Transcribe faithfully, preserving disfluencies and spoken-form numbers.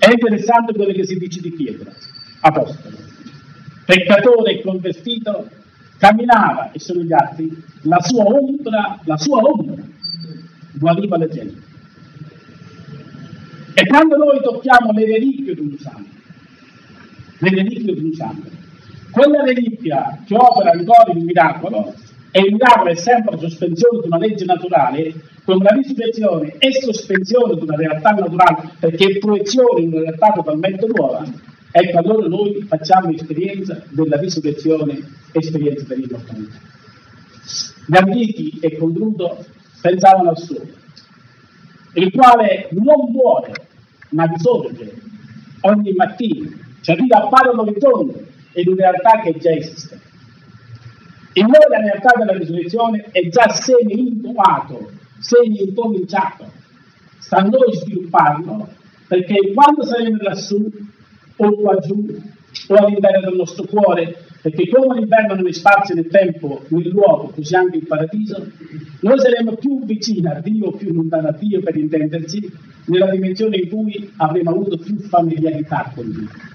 È interessante quello che si dice di Pietro, apostolo, peccatore e convertito, camminava e sono gli altri, la sua ombra, la sua ombra guariva la gente. E quando noi tocchiamo le reliquie di un santo, le reliquie di un santo, quella reliquia che opera ancora il miracolo, e il miracolo è sempre sospensione di una legge naturale, con la risurrezione è sospensione di una realtà naturale, perché è proiezione di una realtà totalmente nuova. Ecco, allora noi facciamo esperienza della risurrezione, esperienza dell'immortalità. Gli antichi, e concludo, pensavano al sole, il quale non muore, ma risorge ogni mattina, cioè arriva a fare l'orizzonte in una realtà che già esiste. In noi la realtà della risurrezione è già semi-intuato, semi-incominciato. Sta a noi svilupparlo, perché quando saremo lassù, o qua giù, o all'interno del nostro cuore, perché come l'inverno non è spazio nel tempo, nel luogo, così anche il paradiso, noi saremo più vicini a Dio, più lontano a Dio, per intenderci, nella dimensione in cui avremo avuto più familiarità con Dio.